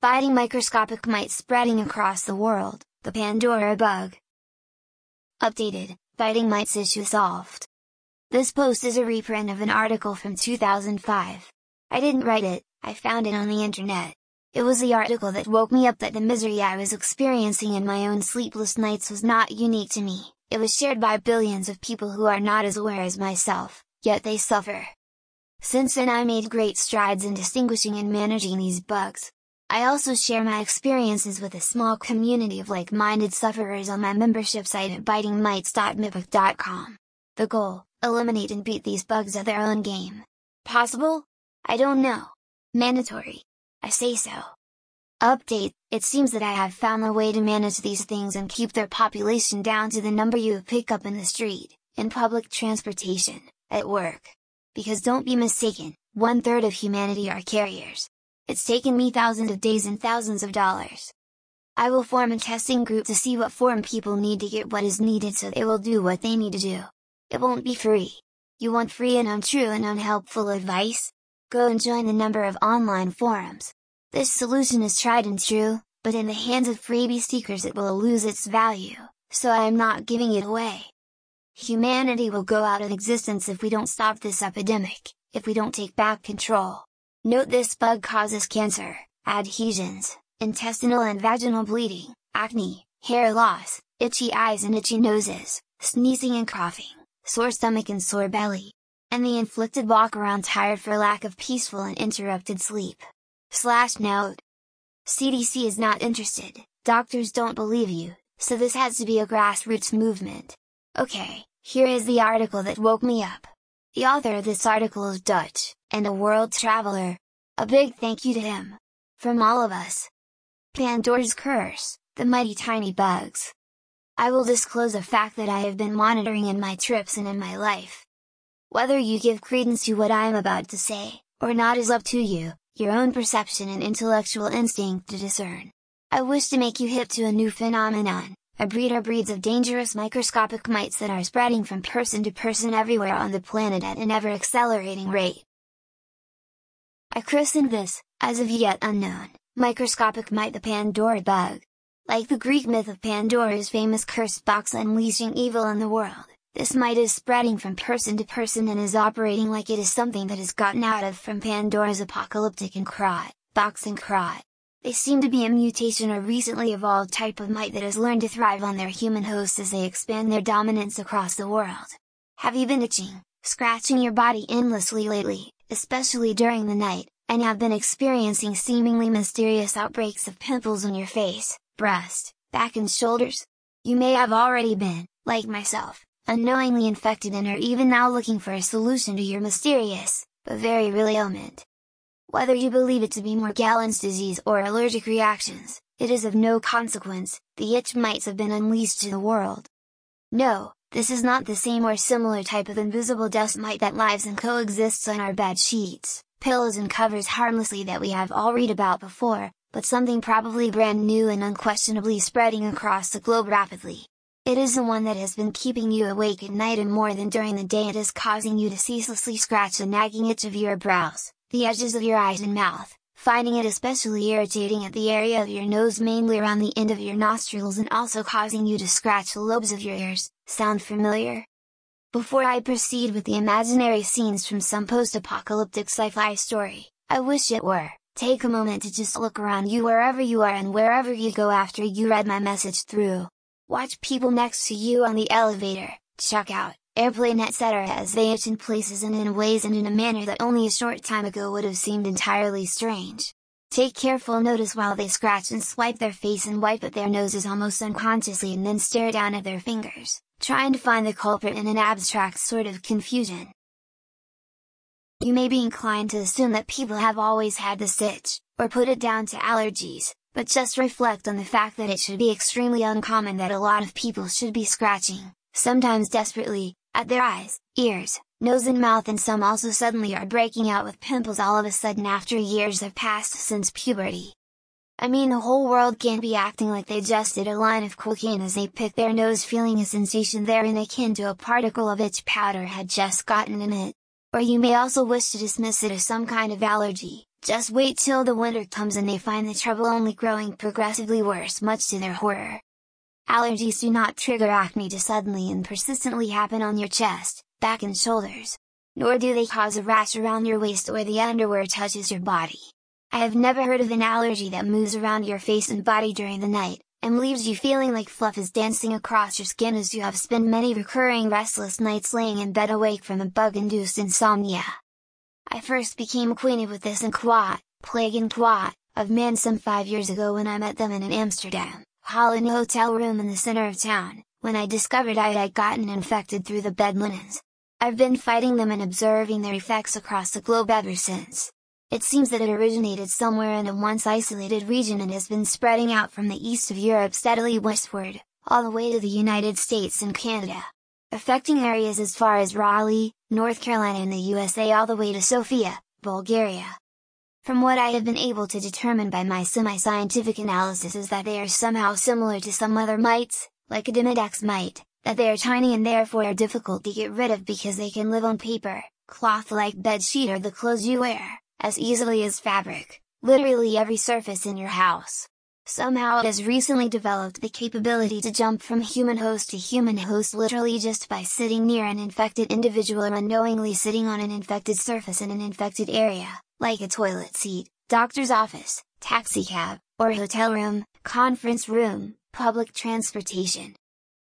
Biting microscopic mites spreading across the world, the Pandora bug. Updated, biting mites issue solved. This post is a reprint of an article from 2005. I didn't write it, I found it on the internet. It was the article that woke me up that the misery I was experiencing in my own sleepless nights was not unique to me. It was shared by billions of people who are not as aware as myself, yet they suffer. Since then I made great strides in distinguishing and managing these bugs. I also share my experiences with a small community of like-minded sufferers on my membership site at bitingmites.mibook.com. The goal: eliminate and beat these bugs at their own game. Possible? I don't know. Mandatory? I say so. Update: it seems that I have found a way to manage these things and keep their population down to the number you pick up in the street, in public transportation, at work. Because don't be mistaken, 1/3 of humanity are carriers. It's taken me thousands of days and thousands of dollars. I will form a testing group to see what form people need to get what is needed so they will do what they need to do. It won't be free. You want free and untrue and unhelpful advice? Go and join the number of online forums. This solution is tried and true, but in the hands of freebie seekers it will lose its value, so I am not giving it away. Humanity will go out of existence if we don't stop this epidemic, if we don't take back control. Note: this bug causes cancer, adhesions, intestinal and vaginal bleeding, acne, hair loss, itchy eyes and itchy noses, sneezing and coughing, sore stomach and sore belly, and the inflicted walk around tired for lack of peaceful and interrupted sleep. Note: CDC is not interested, doctors don't believe you, so this has to be a grassroots movement. Okay, here is the article that woke me up. The author of this article is Dutch, and a world traveler. A big thank you to him. From all of us. Pandora's Curse, the mighty tiny bugs. I will disclose a fact that I have been monitoring in my trips and in my life. Whether you give credence to what I am about to say, or not is up to you, your own perception and intellectual instinct to discern. I wish to make you hip to a new phenomenon, a breed or breeds of dangerous microscopic mites that are spreading from person to person everywhere on the planet at an ever-accelerating rate. I christened this, as of yet unknown, microscopic mite the Pandora bug. Like the Greek myth of Pandora's famous cursed box unleashing evil in the world, this mite is spreading from person to person and is operating like it is something that has gotten out of from Pandora's apocalyptic box and cry. They seem to be a mutation or recently evolved type of mite that has learned to thrive on their human hosts as they expand their dominance across the world. Have you been itching, scratching your body endlessly lately, especially during the night, and have been experiencing seemingly mysterious outbreaks of pimples on your face, breast, back and shoulders? You may have already been, like myself, unknowingly infected and are even now looking for a solution to your mysterious, but very real ailment. Whether you believe it to be Morgellons disease or allergic reactions, it is of no consequence, the itch mites have been unleashed to the world. No, this is not the same or similar type of invisible dust mite that lives and coexists on our bed sheets, pillows and covers harmlessly that we have all read about before, but something probably brand new and unquestionably spreading across the globe rapidly. It is the one that has been keeping you awake at night and more than during the day. It is causing you to ceaselessly scratch the nagging itch of your brows, the edges of your eyes and mouth, finding it especially irritating at the area of your nose, mainly around the end of your nostrils, and also causing you to scratch the lobes of your ears. Sound familiar? Before I proceed with the imaginary scenes from some post-apocalyptic sci-fi story, I wish it were. Take a moment to just look around you wherever you are and wherever you go after you read my message through. Watch people next to you on the elevator, checkout, airplane etc. as they itch in places and in ways and in a manner that only a short time ago would have seemed entirely strange. Take careful notice while they scratch and swipe their face and wipe at their noses almost unconsciously and then stare down at their fingers, trying to find the culprit in an abstract sort of confusion. You may be inclined to assume that people have always had this itch, or put it down to allergies, but just reflect on the fact that it should be extremely uncommon that a lot of people should be scratching, sometimes desperately, at their eyes, ears, nose and mouth, and some also suddenly are breaking out with pimples all of a sudden after years have passed since puberty. I mean, the whole world can't be acting like they just did a line of cocaine as they pick their nose, feeling a sensation therein akin to a particle of itch powder had just gotten in it. Or you may also wish to dismiss it as some kind of allergy, Just wait till the winter comes and they find the trouble only growing progressively worse, much to their horror. Allergies do not trigger acne to suddenly and persistently happen on your chest, back and shoulders. Nor do they cause a rash around your waist or the underwear touches your body. I have never heard of an allergy that moves around your face and body during the night, and leaves you feeling like fluff is dancing across your skin as you have spent many recurring restless nights laying in bed awake from a bug-induced insomnia. I first became acquainted with this inquat, plague inquat, of man some 5 years ago when I met them in an Amsterdam, Holland hotel room in the center of town, when I discovered I had gotten infected through the bed linens. I've been fighting them and observing their effects across the globe ever since. It seems that it originated somewhere in a once isolated region and has been spreading out from the east of Europe steadily westward, all the way to the United States and Canada, affecting areas as far as Raleigh, North Carolina in the USA all the way to Sofia, Bulgaria. From what I have been able to determine by my semi-scientific analysis is that they are somehow similar to some other mites, like a Demodex mite, that they are tiny and therefore are difficult to get rid of because they can live on paper, cloth like bedsheet or the clothes you wear, as easily as fabric, literally every surface in your house. Somehow it has recently developed the capability to jump from human host to human host literally just by sitting near an infected individual or unknowingly sitting on an infected surface in an infected area, like a toilet seat, doctor's office, taxicab, or hotel room, conference room, public transportation.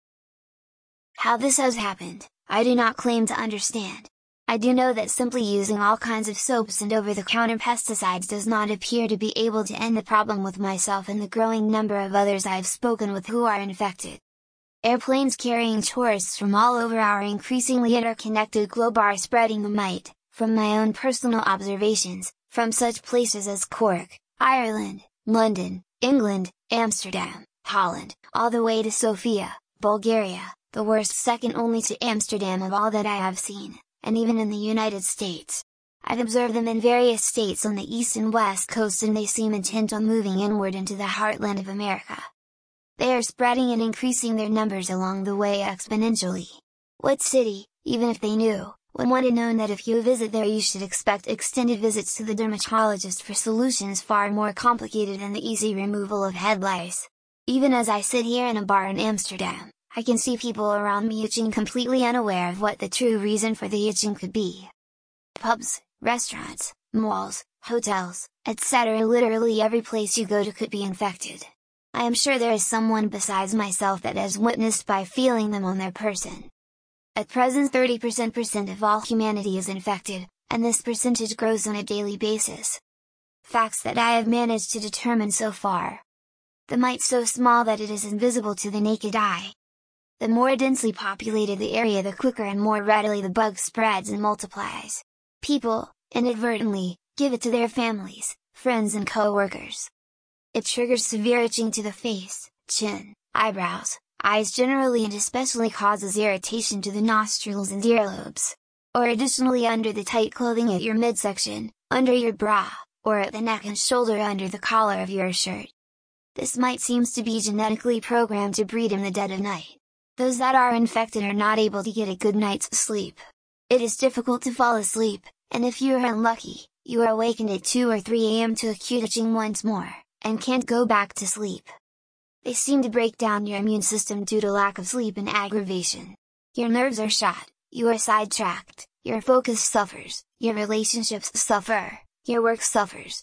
How this has happened, I do not claim to understand. I do know that simply using all kinds of soaps and over-the-counter pesticides does not appear to be able to end the problem with myself and the growing number of others I have spoken with who are infected. Airplanes carrying tourists from all over our increasingly interconnected globe are spreading the mite, from my own personal observations, from such places as Cork, Ireland, London, England, Amsterdam, Holland, all the way to Sofia, Bulgaria, the worst second only to Amsterdam of all that I have seen, and even in the United States. I've observed them in various states on the east and west coast and they seem intent on moving inward into the heartland of America. They are spreading and increasing their numbers along the way exponentially. What city, even if they knew, would want to know that if you visit there you should expect extended visits to the dermatologist for solutions far more complicated than the easy removal of head lice? Even as I sit here in a bar in Amsterdam, I can see people around me itching completely unaware of what the true reason for the itching could be. Pubs, restaurants, malls, hotels, etc. Literally every place you go to could be infected. I am sure there is someone besides myself that has witnessed by feeling them on their person. At present 30% of all humanity is infected, and this percentage grows on a daily basis. Facts that I have managed to determine so far. The mite so small that it is invisible to the naked eye. The more densely populated the area the quicker and more readily the bug spreads and multiplies. People, inadvertently, give it to their families, friends and co-workers. It triggers severe itching to the face, chin, eyebrows, eyes generally and especially causes irritation to the nostrils and earlobes. Or additionally under the tight clothing at your midsection, under your bra, or at the neck and shoulder under the collar of your shirt. This mite seems to be genetically programmed to breed in the dead of night. Those that are infected are not able to get a good night's sleep. It is difficult to fall asleep, and if you are unlucky, you are awakened at 2 or 3 a.m. to acute itching once more, and can't go back to sleep. They seem to break down your immune system due to lack of sleep and aggravation. Your nerves are shot, you are sidetracked, your focus suffers, your relationships suffer, your work suffers.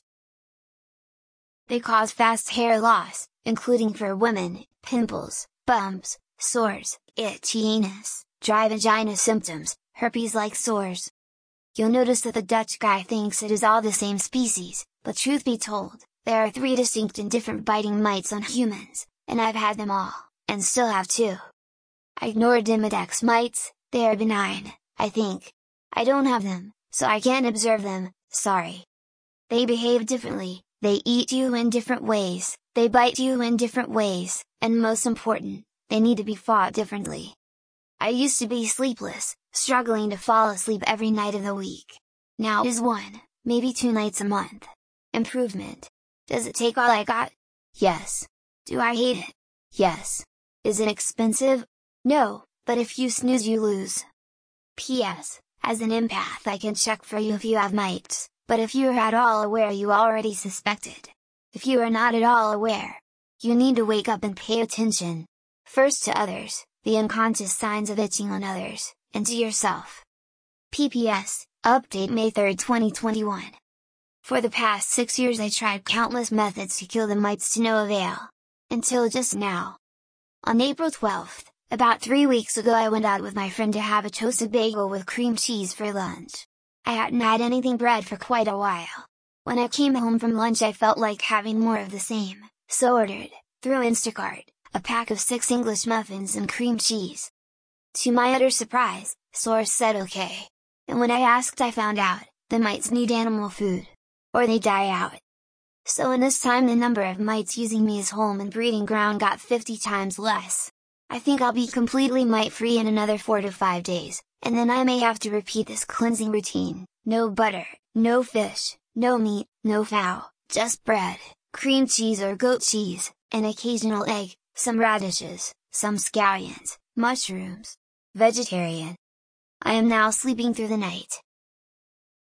They cause fast hair loss, including for women, pimples, bumps, sores, itchy anus, dry vagina symptoms, herpes-like sores. You'll notice that the Dutch guy thinks it is all the same species, but truth be told, there are 3 distinct and different biting mites on humans, and I've had them all, and still have 2. I ignore Demodex mites, they are benign, I think. I don't have them, so I can't observe them, sorry. They behave differently, they eat you in different ways, they bite you in different ways, and most important, they need to be fought differently. I used to be sleepless, struggling to fall asleep every night of the week. Now it is 1, maybe 2 nights a month. Improvement. Does it take all I got? Yes. Do I hate it? Yes. Is it expensive? No, but if you snooze you lose. P.S. As an empath I can check for you if you have mites, But if you are at all aware, you already suspected. If you are not at all aware, you need to wake up and pay attention. First to others, the unconscious signs of itching on others, and to yourself. PPS, update May 3, 2021. For the past 6 years I tried countless methods to kill the mites to no avail. Until just now. On April 12th, about 3 weeks ago, I went out with my friend to have a toasted bagel with cream cheese for lunch. I hadn't had anything bread for quite a while. When I came home from lunch I felt like having more of the same, so ordered, through Instacart, a pack of 6 English muffins and cream cheese. To my utter surprise, Source said okay. And when I asked, I found out, the mites need animal food. Or they die out. So in this time the number of mites using me as home and breeding ground got 50 times less. I think I'll be completely mite-free in another 4 to 5 days, and then I may have to repeat this cleansing routine: no butter, no fish, no meat, no fowl, just bread, cream cheese or goat cheese, an occasional egg, some radishes, some scallions, mushrooms. Vegetarian. I am now sleeping through the night,